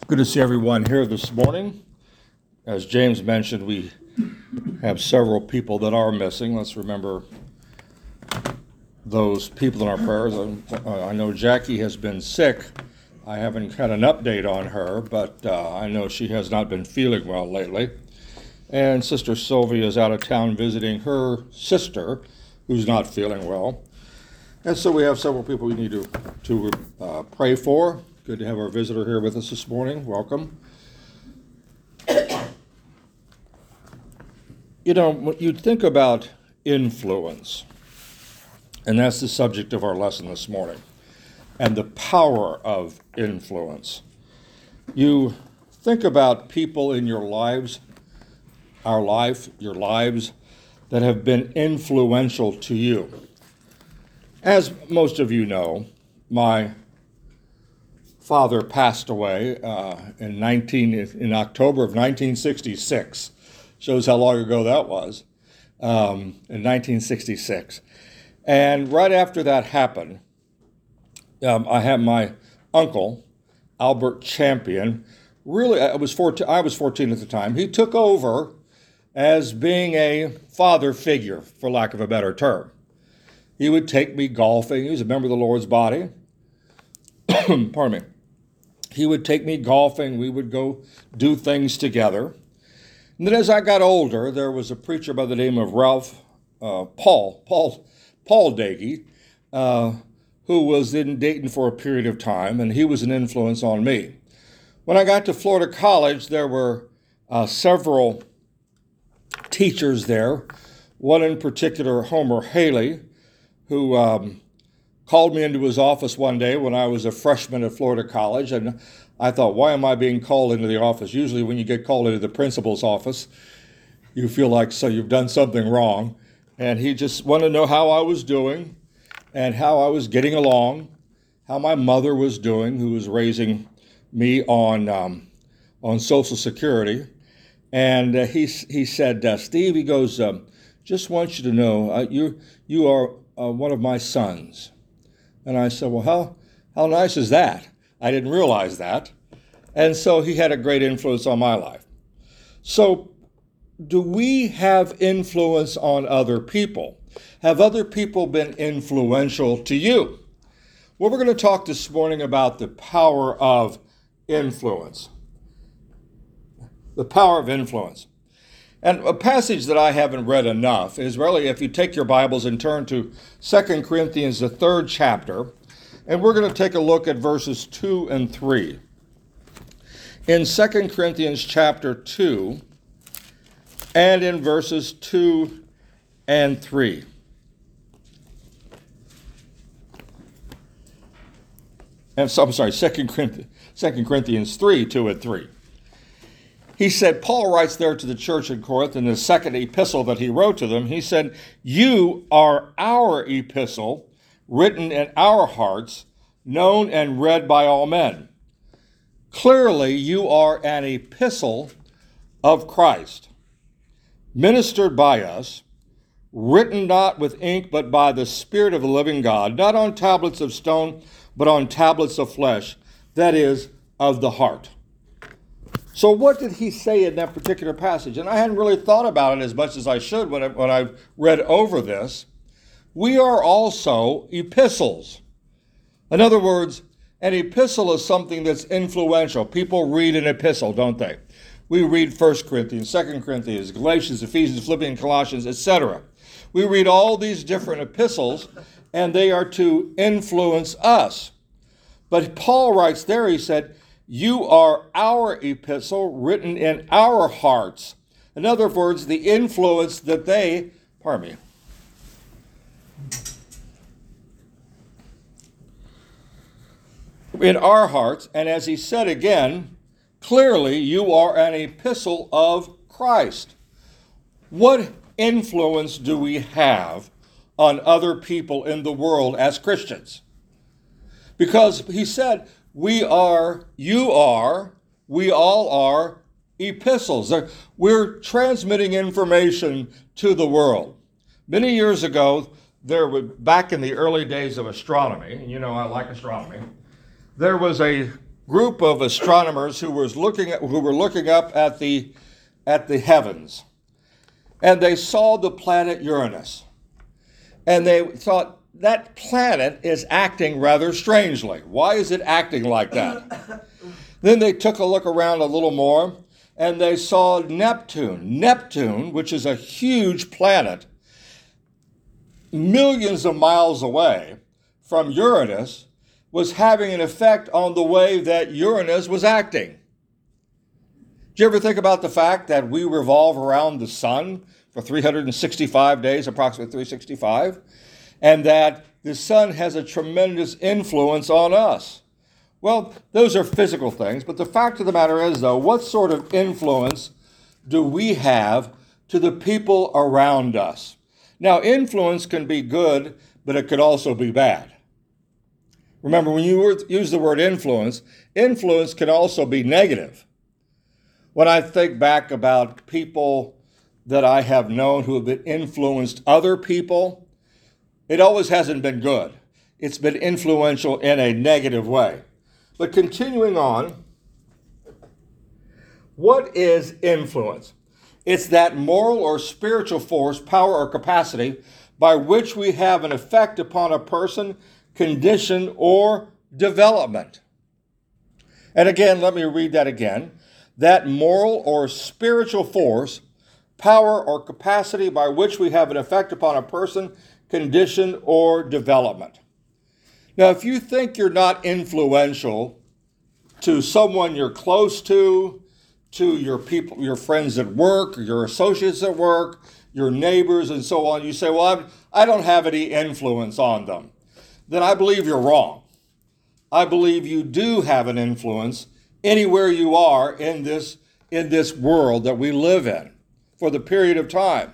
Good to see everyone here this morning. As James mentioned, we have several people that are missing. Let's remember those people in our prayers. I know Jackie has been sick. I haven't had an update on her, but I know she has not been feeling well lately. And Sister Sylvia is out of town visiting her sister, who's not feeling well. And so we have several people we need to pray for. Good to have our visitor here with us this morning. Welcome. You know, when you think about influence, and that's the subject of our lesson this morning, and the power of influence. You think about people in your lives, your lives, that have been influential to you. As most of you know, my father passed away in October of 1966. Shows how long ago that was, in 1966. And right after that happened, I had my uncle, Albert Champion. Really, I was 14 at the time. He took over as being a father figure, for lack of a better term. He would take me golfing. He was a member of the Lord's Body. Pardon me. He would take me golfing. We would go do things together. And then as I got older, there was a preacher by the name of Paul Dagey, who was in Dayton for a period of time, and he was an influence on me. When I got to Florida College, there were several teachers there. One in particular, Homer Haley, who called me into his office one day when I was a freshman at Florida College, and I thought, why am I being called into the office? Usually when you get called into the principal's office, you feel like so you've done something wrong. And he just wanted to know how I was doing and how I was getting along, how my mother was doing, who was raising me on Social Security. And he said, Steve, he goes, just want you to know, you are one of my sons. And I said, well, how nice is that? I didn't realize that. And so he had a great influence on my life. So do we have influence on other people? Have other people been influential to you? Well, we're going to talk this morning about the power of influence. The power of influence. And a passage that I haven't read enough is really, if you take your Bibles and turn to 2 Corinthians, the 3rd chapter, and we're going to take a look at verses 2 and 3. In 2 Corinthians chapter 2, and in verses 2 and 3. And so, I'm sorry, 2 Corinthians 3, 2 and 3. He said, Paul writes there to the church in Corinth in the second epistle that he wrote to them, he said, you are our epistle, written in our hearts, known and read by all men. Clearly, you are an epistle of Christ, ministered by us, written not with ink, but by the Spirit of the living God, not on tablets of stone, but on tablets of flesh, that is, of the heart. So what did he say in that particular passage? And I hadn't really thought about it as much as I should when I read over this. We are also epistles. In other words, an epistle is something that's influential. People read an epistle, don't they? We read 1 Corinthians, 2 Corinthians, Galatians, Ephesians, Philippians, Colossians, etc. We read all these different epistles, and they are to influence us. But Paul writes there, he said, you are our epistle written in our hearts. In other words, the influence that they, in our hearts, and as he said again, clearly you are an epistle of Christ. What influence do we have on other people in the world as Christians? Because he said, we all are epistles. We're transmitting information to the world. Many years ago, back in the early days of astronomy, and you know I like astronomy, there was a group of astronomers who were looking up at the heavens, and they saw the planet Uranus, and they thought that planet is acting rather strangely. Why is it acting like that? Then they took a look around a little more, and they saw Neptune. Neptune, which is a huge planet, millions of miles away from Uranus, was having an effect on the way that Uranus was acting. Do you ever think about the fact that we revolve around the sun for 365 days, approximately 365, and that the sun has a tremendous influence on us? Well, those are physical things, but the fact of the matter is, though, what sort of influence do we have to the people around us? Now, influence can be good, but it could also be bad. Remember, when you use the word influence, influence can also be negative. When I think back about people that I have known who have been influenced other people, it always hasn't been good. It's been influential in a negative way. But continuing on, what is influence? It's that moral or spiritual force, power, or capacity by which we have an effect upon a person, condition, or development. And again, let me read that again. That moral or spiritual force, power, or capacity by which we have an effect upon a person, condition, or development. Now, if you think you're not influential to someone you're close to your people, your friends at work, your associates at work, your neighbors, and so on, you say, well, I don't have any influence on them. Then I believe you're wrong. I believe you do have an influence anywhere you are in this world that we live in for the period of time.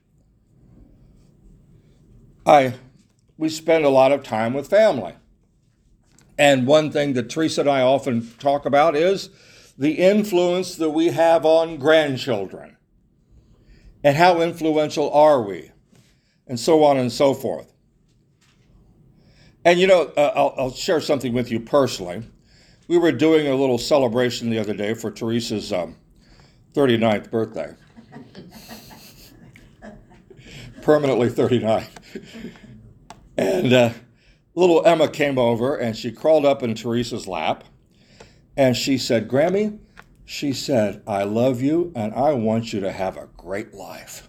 We spend a lot of time with family. And one thing that Teresa and I often talk about is the influence that we have on grandchildren. And how influential are we? And so on and so forth. And I'll share something with you personally. We were doing a little celebration the other day for Teresa's 39th birthday. Permanently 39. And little Emma came over and she crawled up in Teresa's lap and she said, Grammy, she said, I love you and I want you to have a great life.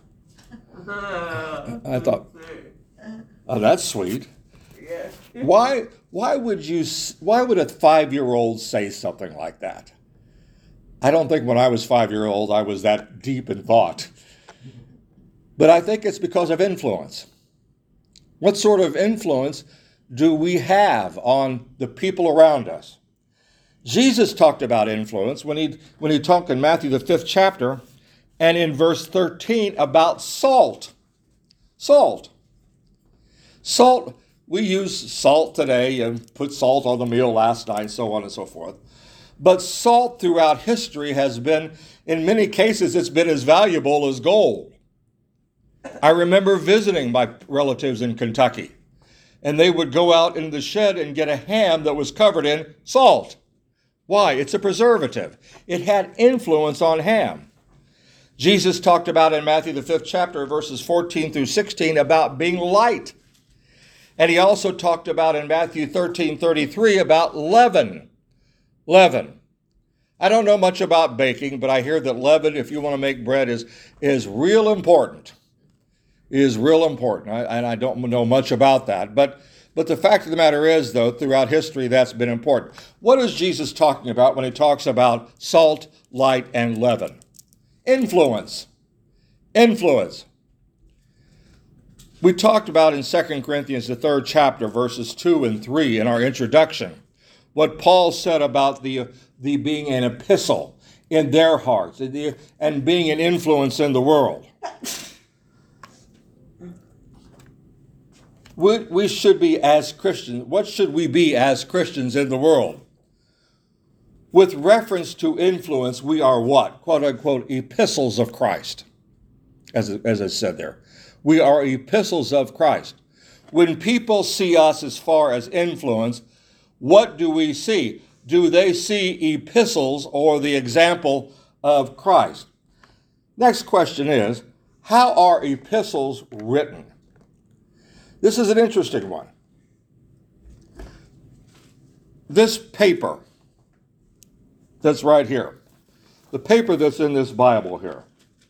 I thought, oh, that's sweet. Why would a 5-year-old say something like that? I don't think when I was 5-year-old I was that deep in thought. But I think it's because of influence. What sort of influence do we have on the people around us? Jesus talked about influence when he talked in Matthew the 5th chapter and in verse 13 about salt. Salt. Salt, we use salt today and put salt on the meal last night, so on and so forth. But salt throughout history has been, in many cases, it's been as valuable as gold. I remember visiting my relatives in Kentucky, and they would go out in the shed and get a ham that was covered in salt. Why? It's a preservative. It had influence on ham. Jesus talked about in Matthew the 5th chapter, verses 14 through 16, about being light. And he also talked about in Matthew 13:33 about leaven. Leaven. I don't know much about baking, but I hear that leaven, if you want to make bread, is real important. It is real important, and I don't know much about that. But the fact of the matter is, though, throughout history, that's been important. What is Jesus talking about when he talks about salt, light, and leaven? Influence. Influence. We talked about in 2 Corinthians, the 3rd chapter, verses 2 and 3 in our introduction, what Paul said about the being an epistle in their hearts and being an influence in the world. We should be as Christians. What should we be as Christians in the world? With reference to influence, we are what? Quote unquote, epistles of Christ, as I said there. We are epistles of Christ. When people see us as far as influence, what do we see? do they see epistles or the example of Christ? Next question is, how are epistles written? This is an interesting one. This paper that's right here, the paper that's in this Bible here,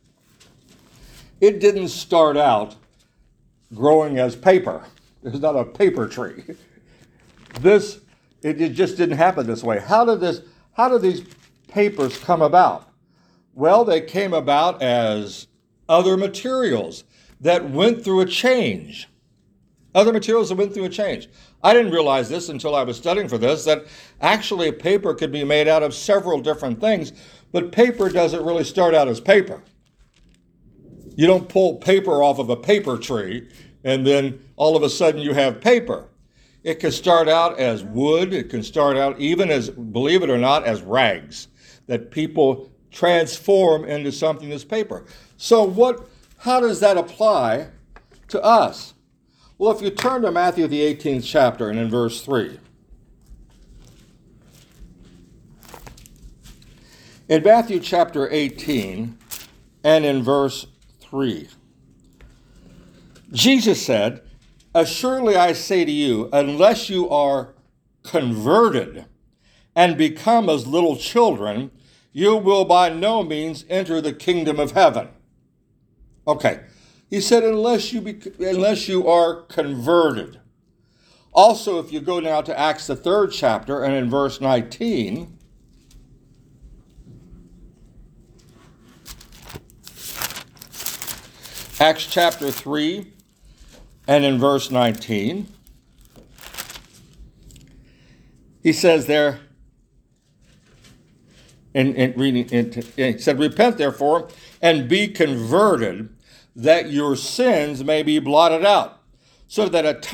it didn't start out growing as paper. There's not a paper tree. It just didn't happen this way. How did these papers come about? Well, they came about as other materials that went through a change. Other materials that went through a change. I didn't realize this until I was studying for this, that actually a paper could be made out of several different things, but paper doesn't really start out as paper. You don't pull paper off of a paper tree and then all of a sudden you have paper. It can start out as wood. It can start out even as, believe it or not, as rags that people transform into something that's paper. So how does that apply to us? Well, if you turn to Matthew, the 18th chapter, and in verse 3. In Matthew chapter 18, and in verse 3, Jesus said, "Assuredly I say to you, unless you are converted and become as little children, you will by no means enter the kingdom of heaven." Okay. He said, unless you are converted. Also, if you go now to Acts, the 3rd chapter, and in verse 19, Acts chapter 3, and in verse 19, he says there, he said, "Repent therefore, and be converted, that your sins may be blotted out, so that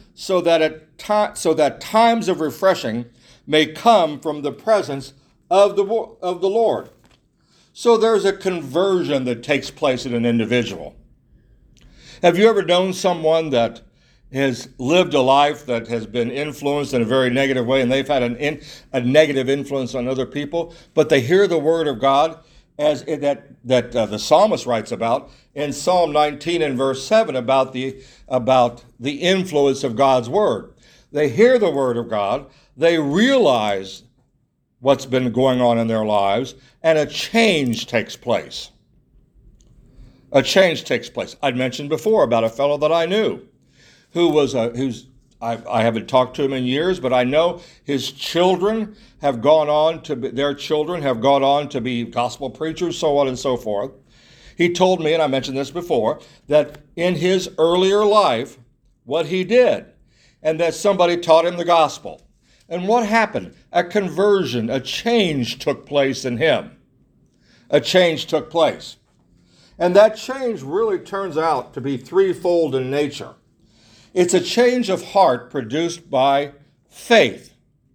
times of refreshing may come from the presence of the Lord." So there's a conversion that takes place in an individual. Have you ever known someone that has lived a life that has been influenced in a very negative way, and they've had a negative influence on other people, but they hear the word of God as the psalmist writes about in Psalm 19 and verse 7 about the influence of God's word. They hear the word of God, they realize what's been going on in their lives, and a change takes place. A change takes place. I'd mentioned before about a fellow that I knew I haven't talked to him in years, but I know his children have gone on to be gospel preachers, so on and so forth. He told me, and I mentioned this before, that in his earlier life, what he did, and that somebody taught him the gospel. And what happened? A conversion, a change took place in him. A change took place. And that change really turns out to be threefold in nature. It's a change of heart produced by faith.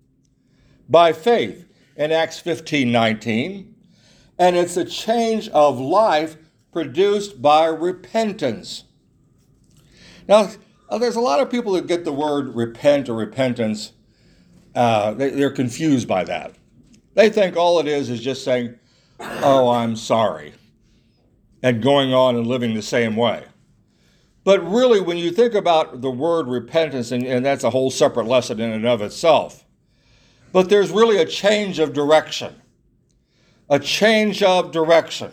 By faith in Acts 15:19. And it's a change of life produced by repentance. Now, there's a lot of people that get the word repent or repentance. They're confused by that. They think all it is just saying, "Oh, I'm sorry," and going on and living the same way. But really, when you think about the word repentance, and that's a whole separate lesson in and of itself, but there's really a change of direction. A change of direction.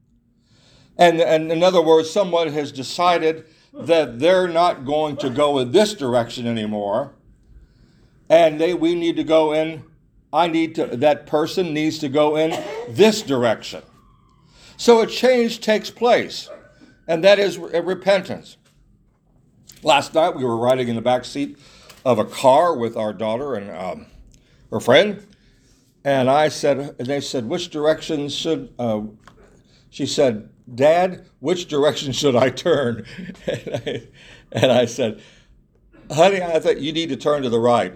And in other words, someone has decided that they're not going to go in this direction anymore, and we need to go in, that person needs to go in this direction. So a change takes place, and that is repentance. Last night we were riding in the back seat of a car with our daughter and her friend, and they said, "Which direction should?" She said, "Dad, which direction should I turn?" And I said, "Honey, I think you need to turn to the right."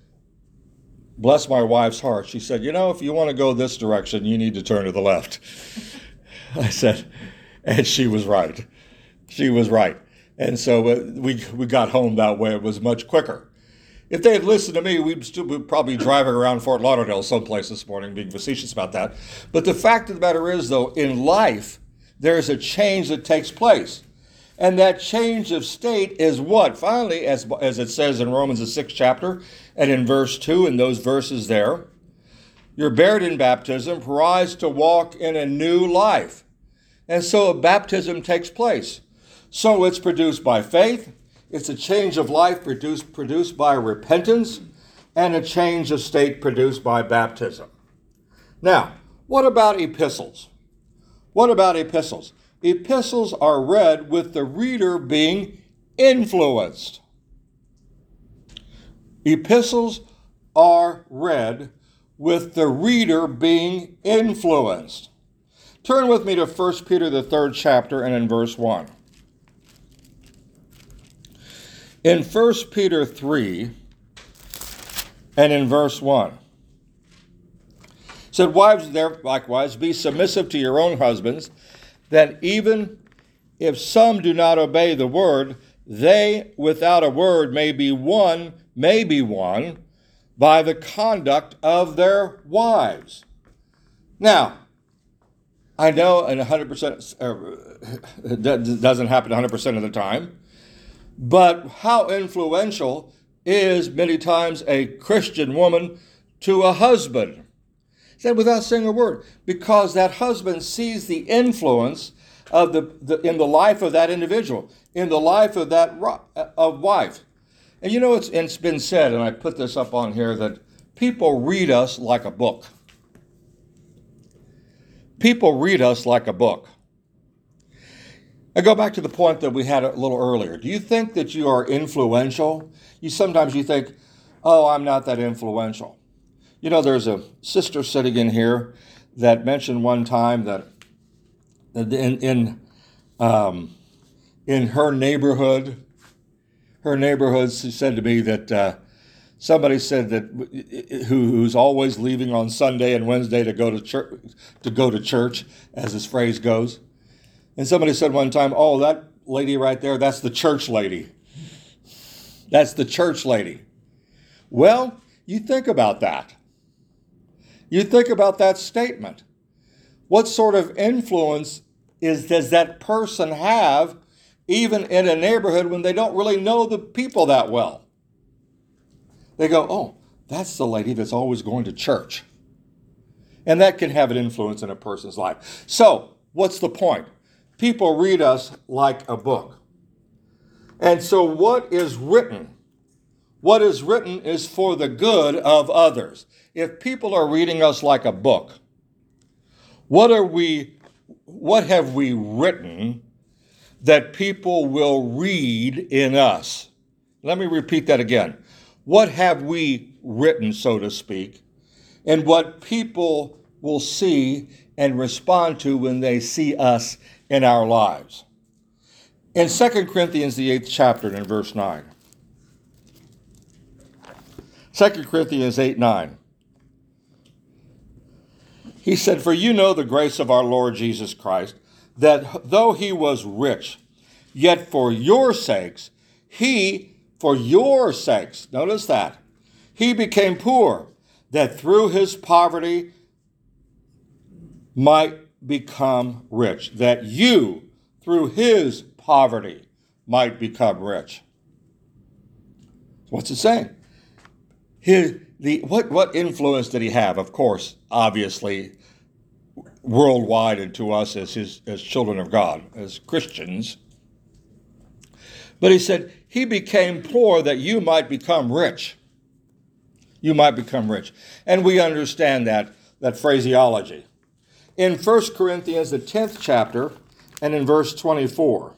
Bless my wife's heart. She said, "If you want to go this direction, you need to turn to the left." I said, and she was right. She was right. And so we got home that way. It was much quicker. If they had listened to me, we'd still be probably driving around Fort Lauderdale someplace this morning, being facetious about that. But the fact of the matter is, though, in life, there's a change that takes place. And that change of state is what? Finally, as it says in Romans, the 6th chapter, and in verse 2, in those verses there, you're buried in baptism, rise to walk in a new life. And so a baptism takes place. So it's produced by faith. It's a change of life produced by repentance, and a change of state produced by baptism. Now, what about epistles? What about epistles? Epistles are read with the reader being influenced. Epistles are read with the reader being influenced. Turn with me to 1 Peter, the 3rd chapter, and in verse 1. In 1 Peter 3 and in verse 1, it said, wives, there likewise, be submissive to your own husbands, that even if some do not obey the word, they without a word may be won by the conduct of their wives. Now, I know, and 100%, that doesn't happen 100% of the time, but how influential is many times a Christian woman to a husband? Said without saying a word, because that husband sees the influence of in the life of that individual, in the life of that wife. And you know, it's been said, and I put this up on here, that people read us like a book. People read us like a book. I go back to the point that we had a little earlier. Do you think that you are influential? Sometimes you think, oh, I'm not that influential. You know, there's a sister sitting in here that mentioned one time that in her neighborhood, she said to me that somebody said that who's always leaving on Sunday and Wednesday to go to church, as this phrase goes. And somebody said one time, oh, that lady right there, that's the church lady. That's the church lady. Well, you think about that. You think about that statement. What sort of influence does that person have, even in a neighborhood when they don't really know the people that well? They go, oh, that's the lady that's always going to church. And that can have an influence in a person's life. So, what's the point? People read us like a book. And so what is written? What is written is for the good of others. If people are reading us like a book, what have we written that people will read in us? Let me repeat that again. What have we written, so to speak, and what people will see and respond to when they see us in our lives? In 2 Corinthians, the 8th chapter, and in verse 9. 2 Corinthians 8:9. He said, for you know the grace of our Lord Jesus Christ, that though he was rich, yet for your sakes, notice that, he became poor, that through his poverty might become rich, that you, through his poverty, might become rich. What's it saying? What influence did he have? Of course, obviously, worldwide and to us as children of God, as Christians. But he said, he became poor that you might become rich. You might become rich. And we understand that phraseology. In 1 Corinthians, the 10th chapter, and in verse 24.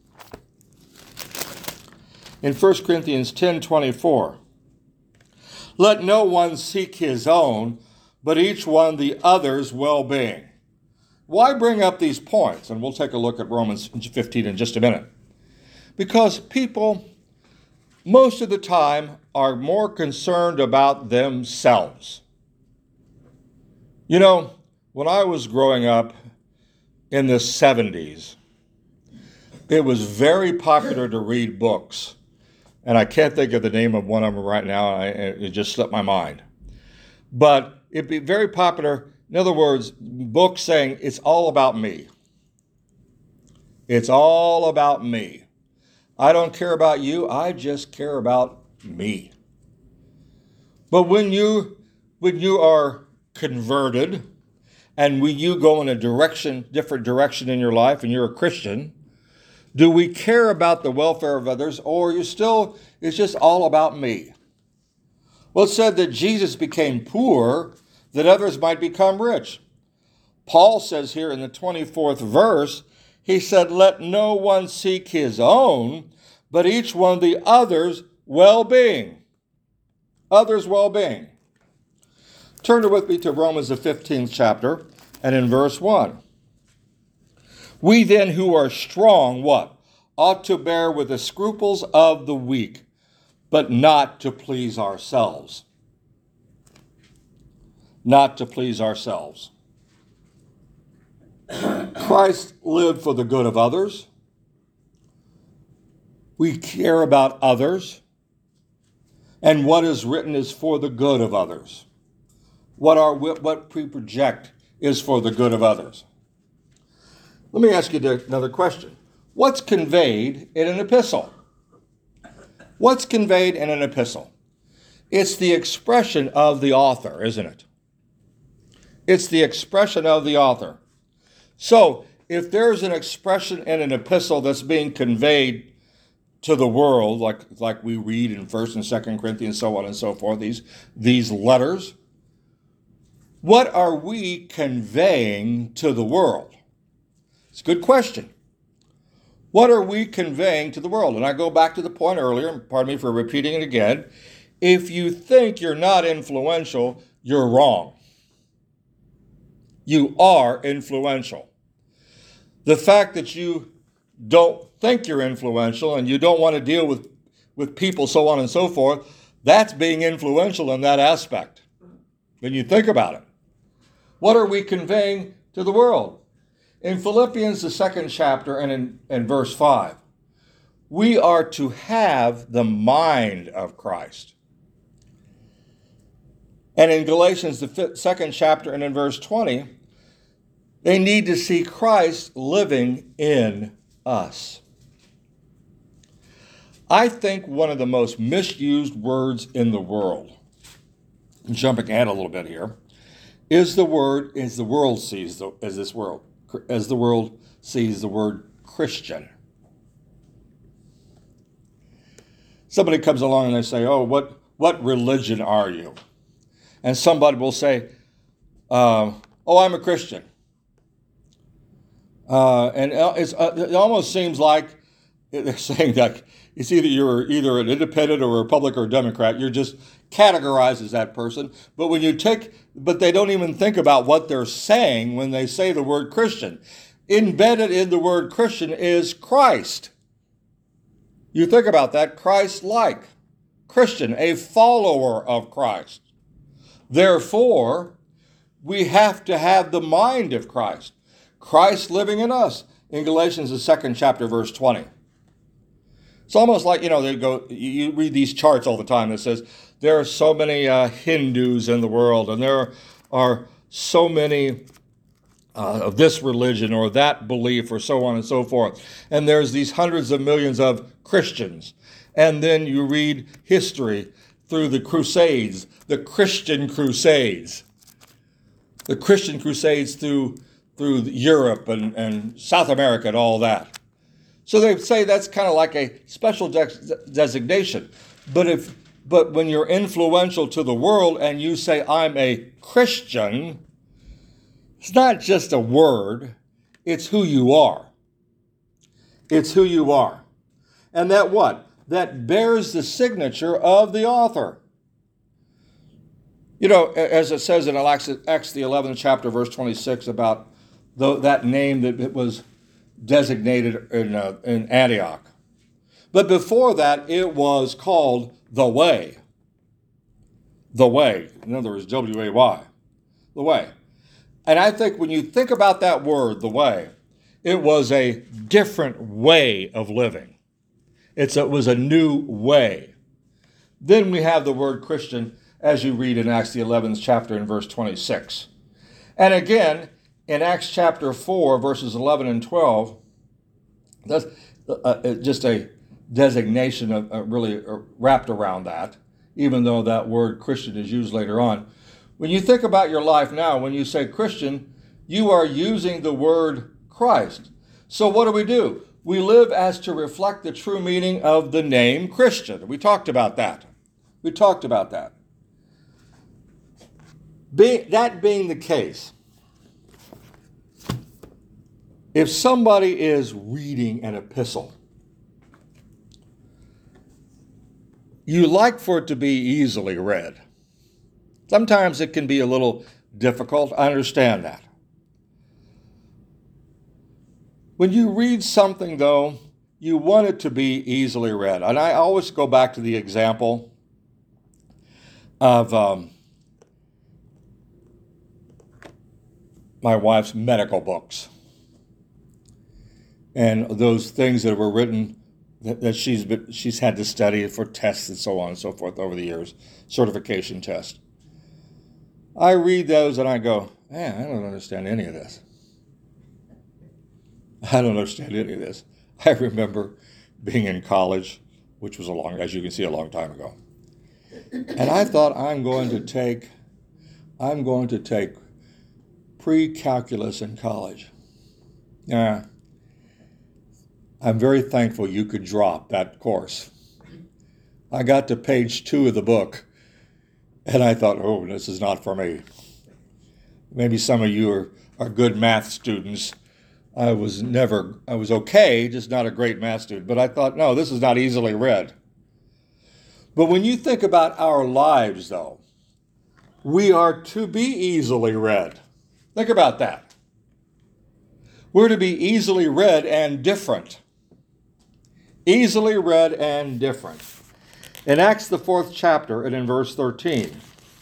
In 1 Corinthians 10:24. Let no one seek his own, but each one the other's well-being. Why bring up these points? And we'll take a look at Romans 15 in just a minute. Because people, most of the time, are more concerned about themselves. You know, when I was growing up in the 70s, it was very popular to read books. And I can't think of the name of one of them right now. It just slipped my mind. But it'd be very popular. In other words, books saying it's all about me. It's all about me. I don't care about you. I just care about me. But when you are converted and when you go in a different direction in your life and you're a Christian, do we care about the welfare of others, or it's just all about me? Well, it said that Jesus became poor that others might become rich. Paul says here in the 24th verse, he said, let no one seek his own, but each one the other's well-being. Others' well-being. Turn with me to Romans the 15th chapter, and in verse 1. We then who are strong, what? Ought to bear with the scruples of the weak, but not to please ourselves. Not to please ourselves. Christ lived for the good of others. We care about others. And what is written is for the good of others. What we project is for the good of others. Let me ask you another question. What's conveyed in an epistle? What's conveyed in an epistle? It's the expression of the author, isn't it? It's the expression of the author. So, if there's an expression in an epistle that's being conveyed to the world, like we read in 1st and 2nd Corinthians, so on and so forth, these letters, what are we conveying to the world? It's a good question. What are we conveying to the world? And I go back to the point earlier, pardon me for repeating it again. If you think you're not influential, you're wrong. You are influential. The fact that you don't think you're influential and you don't want to deal with people, so on and so forth, that's being influential in that aspect. When you think about it. What are we conveying to the world? In Philippians, the 2nd chapter, and in verse 5, we are to have the mind of Christ. And in Galatians, the 2nd chapter, and in verse 20, they need to see Christ living in us. I think one of the most misused words in the world, jumping ahead a little bit here, is the world sees the word Christian. Somebody comes along and they say, "Oh, what religion are you?" And somebody will say, "Oh, I'm a Christian." And it almost seems like they're saying that it's you're either an independent or a Republican or a Democrat. You're just categorized as that person. But but they don't even think about what they're saying when they say the word Christian. Embedded in the word Christian is Christ. You think about that, Christ-like. Christian, a follower of Christ. Therefore, we have to have the mind of Christ. Christ living in us. In Galatians, the 2nd chapter, verse 20. It's almost like, you read these charts all the time that says there are so many Hindus in the world, and there are so many of this religion or that belief or so on and so forth. And there's these hundreds of millions of Christians. And then you read history through the Crusades, the Christian Crusades. The Christian Crusades through Europe and South America and all that. So they say that's kind of like a special designation. But when you're influential to the world and you say, I'm a Christian, it's not just a word, it's who you are. It's who you are. And that what? That bears the signature of the author. As it says in Acts the 11th chapter, verse 26, about that name that it was designated in Antioch. But before that, it was called the Way. The Way. In other words, W-A-Y. The Way. And I think when you think about that word, the Way, it was a different way of living. It was a new way. Then we have the word Christian, as you read in Acts the 11th chapter in verse 26. And again, in Acts chapter 4, verses 11 and 12, that's just a designation of really wrapped around that, even though that word Christian is used later on. When you think about your life now, when you say Christian, you are using the word Christ. So what do? We live as to reflect the true meaning of the name Christian. We talked about that. That being the case, if somebody is reading an epistle, you like for it to be easily read. Sometimes it can be a little difficult. I understand that. When you read something, though, you want it to be easily read. And I always go back to the example of my wife's medical books and those things that were written that she's had to study for tests and so on and so forth over the years, certification tests. I read those and I go, man, I don't understand any of this. I remember being in college, which was as you can see, a long time ago. And I thought I'm going to take pre-calculus in college. I'm very thankful you could drop that course. I got to page 2 of the book, and I thought, oh, this is not for me. Maybe some of you are good math students. I was okay, just not a great math student. But I thought, no, this is not easily read. But when you think about our lives, though, we are to be easily read. Think about that. We're to be easily read and different. Easily read and different. In Acts, the 4th chapter, and in verse 13.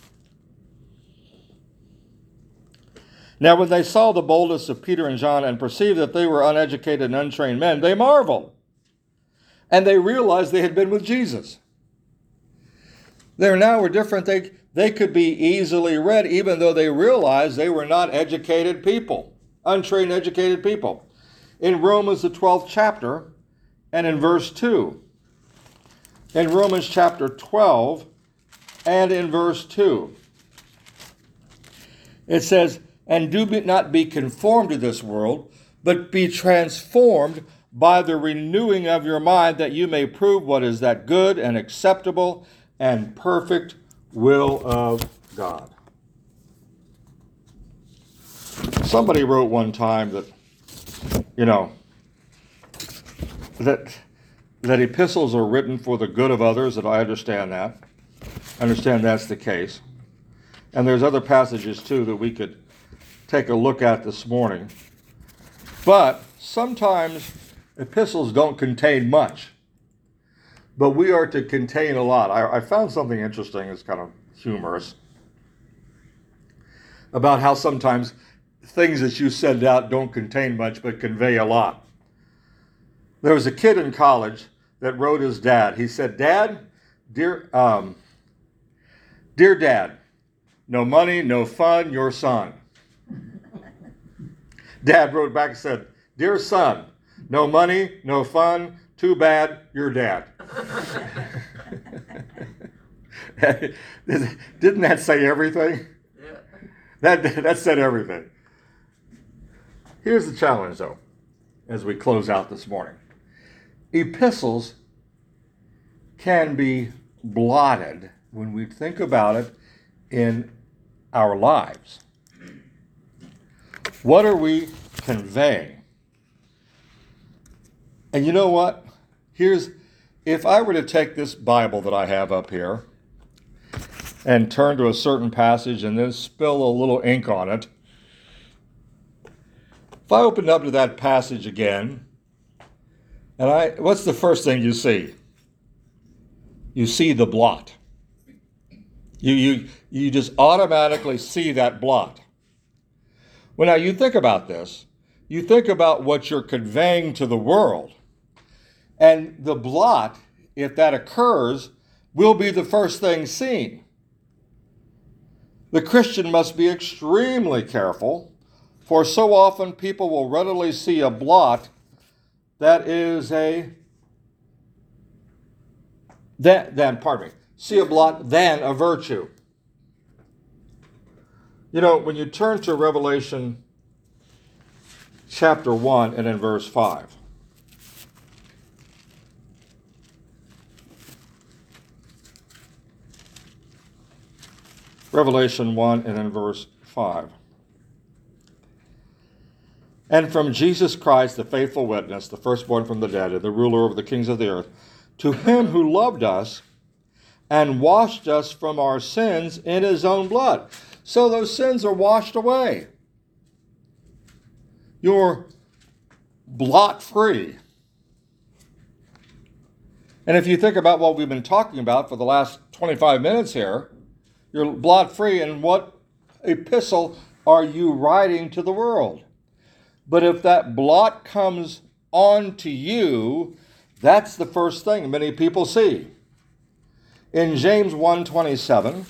Now, when they saw the boldness of Peter and John and perceived that they were uneducated and untrained men, they marveled. And they realized they had been with Jesus. They now were different. They could be easily read, even though they realized they were not educated people, untrained, educated people. In Romans, the 12th chapter, and in verse 2. In Romans chapter 12, and in verse 2. It says, and do not be conformed to this world, but be transformed by the renewing of your mind, that you may prove what is that good and acceptable and perfect will of God. Somebody wrote one time that, that epistles are written for the good of others, and I understand that. I understand that's the case. And there's other passages, too, that we could take a look at this morning. But sometimes epistles don't contain much. But we are to contain a lot. I found something interesting, it's kind of humorous, about how sometimes things that you send out don't contain much but convey a lot. There was a kid in college that wrote his dad. He said, Dear Dad, no money, no fun, your son. Dad wrote back and said, Dear son, no money, no fun, too bad, your dad. Didn't that say everything? Yeah. That said everything. Here's the challenge, though, as we close out this morning. Epistles can be blotted when we think about it in our lives. What are we conveying? And you know what? If I were to take this Bible that I have up here and turn to a certain passage and then spill a little ink on it, if I opened up to that passage again, and what's the first thing you see? You see the blot. You just automatically see that blot. Well, now you think about this. You think about what you're conveying to the world. And the blot, if that occurs, will be the first thing seen. The Christian must be extremely careful, for so often people will readily see a blot that is see a blot than a virtue. You know, when you turn to Revelation chapter 1 and in verse 5, Revelation 1 and in verse 5. And from Jesus Christ, the faithful witness, the firstborn from the dead, and the ruler over the kings of the earth, to him who loved us and washed us from our sins in his own blood. So those sins are washed away. You're blot-free. And if you think about what we've been talking about for the last 25 minutes here, you're blot-free, and what epistle are you writing to the world? But if that blot comes onto you, that's the first thing many people see. In James 1:27,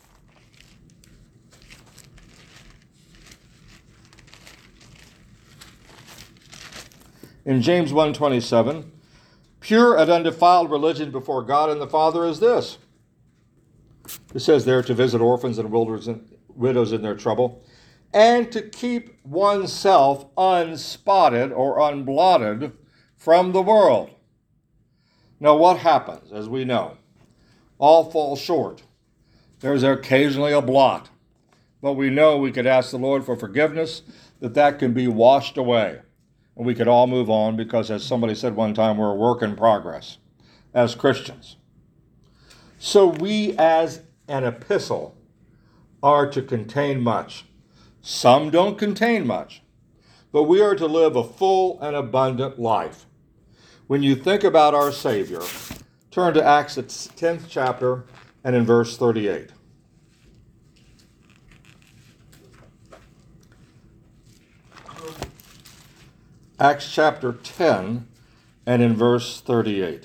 pure and undefiled religion before God and the Father is this. It says there, to visit orphans and widows in their trouble, and to keep oneself unspotted or unblotted from the world. Now, what happens, as we know? All fall short. There's occasionally a blot. But we know we could ask the Lord for forgiveness, that can be washed away. And we could all move on because, as somebody said one time, we're a work in progress as Christians. So we, as an epistle, are to contain much. Some don't contain much, but we are to live a full and abundant life. When you think about our Savior, turn to Acts, the 10th chapter, and in verse 38. Acts chapter 10, and in verse 38.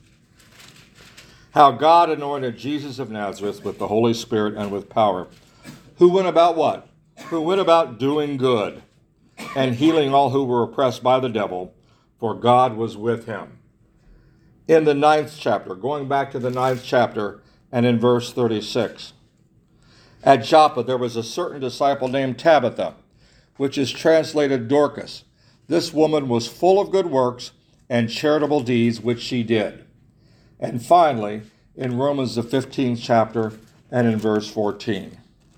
How God anointed Jesus of Nazareth with the Holy Spirit and with power, who went about what? Who went about doing good and healing all who were oppressed by the devil, for God was with him. In the 9th chapter, going back to the 9th chapter and in verse 36. At Joppa there was a certain disciple named Tabitha, which is translated Dorcas. This woman was full of good works and charitable deeds which she did. And finally, in Romans the 15th chapter and in verse 14.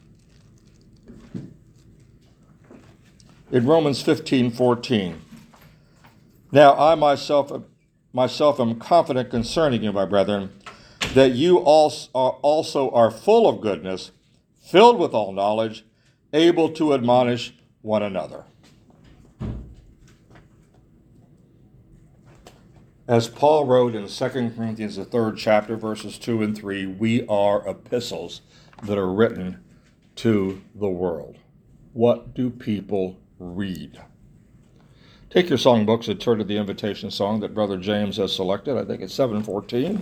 In Romans 15:14, now I myself am confident concerning you, my brethren, that you also are full of goodness, filled with all knowledge, able to admonish one another. As Paul wrote in 2 Corinthians, the 3rd chapter, verses 2 and 3, we are epistles that are written to the world. What do people read? Take your songbooks and turn to the invitation song that Brother James has selected. I think it's 714.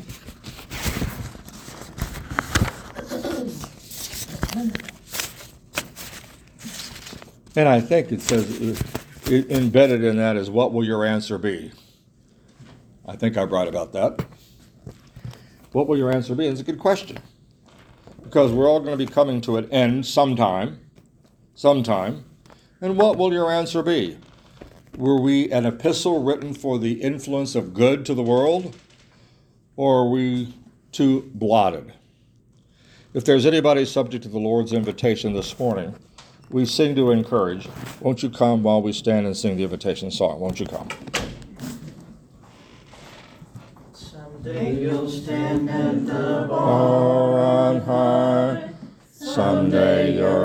And I think it says, embedded in that is, what will your answer be? I think I'm right about that. What will your answer be? It's a good question. Because we're all going to be coming to an end sometime. And what will your answer be? Were we an epistle written for the influence of good to the world? Or are we too blotted? If there's anybody subject to the Lord's invitation this morning, we sing to encourage. Won't you come while we stand and sing the invitation song? Won't you come? Someday you'll stand at the bar Bar on high. Someday your